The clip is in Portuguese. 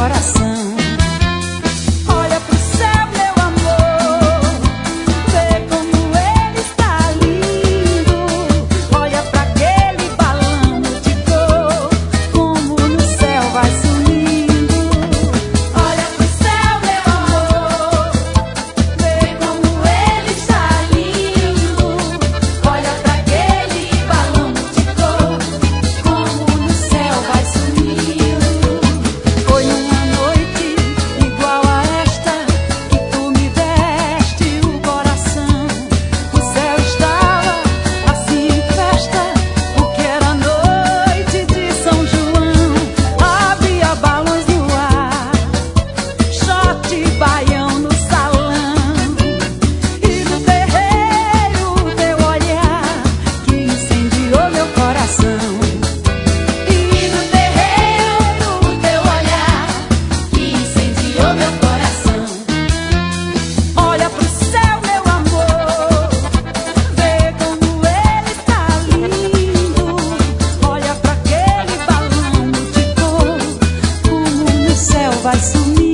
coração. Olha pro céu, meu amor, vê como ele está lindo. Olha pra aquele balão de cor, como no céu vai sumindo. Olha pro céu, meu amor, vê como ele está lindo. Olha pra aquele balão de cor, como no céu vai sumindo. Foi numa noite igual a esta que tu me deste o coração. O céu estava assim em festa, porque era noite de São João. Havia balões no ar, shot baião no salão, e no terreiro teu olhar que incendiou meu coração. E no terreiro teu olhar que incendiou meu coração. Olha pro céu, meu amor, vê como ele está lindo. Olha pra aquele balão de cor, como no céu vai sumir.